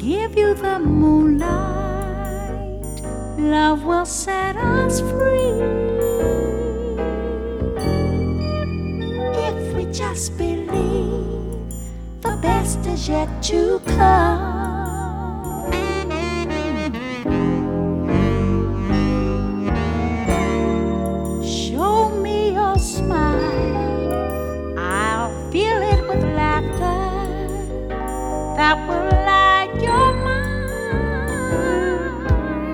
give you the moonlight. Love will set us free if we just believe the best is yet to come. Show me your smile, I'll fill it with laughter that will light your mind.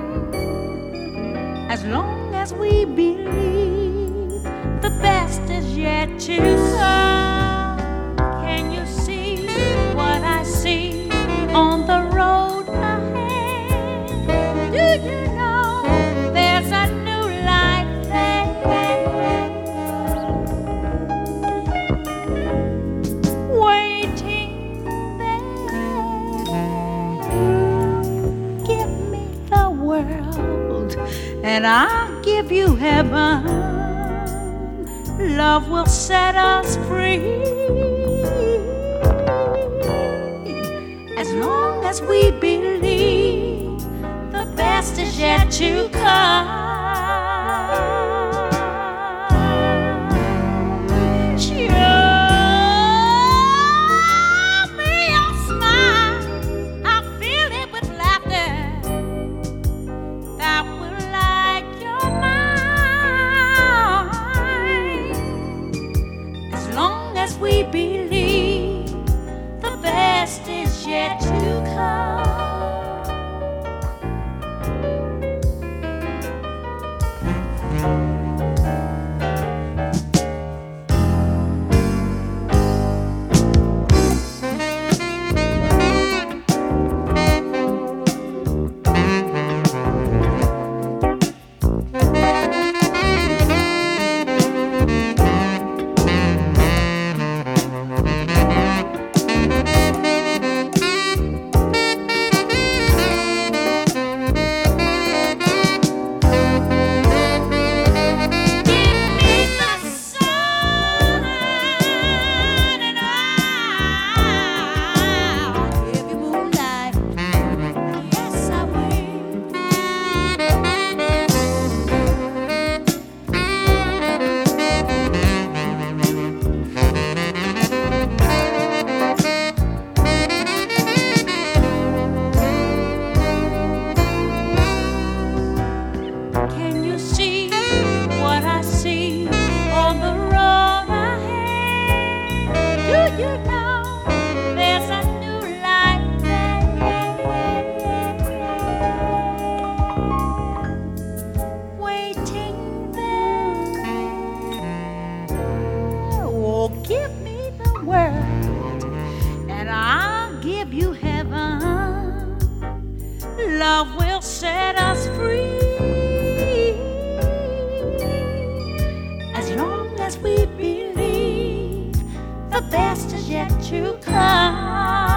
As long as we believe the best is yet to come. Can you see what I see on the road ahead? Do you know there's a new life there? Waiting there. Give me the world and I'll give you heaven. Love will set us free as long as we believe the best is yet to come. Show me your smile, I'll fill it with laughter that will light your mind. As long as we believe the best is yet to come. Can you see what I see on the road ahead? Do you know there's a new life there? Waiting there. Oh, give me the world and I'll give you heaven. Love will set us free as long as we believe the best is yet to come.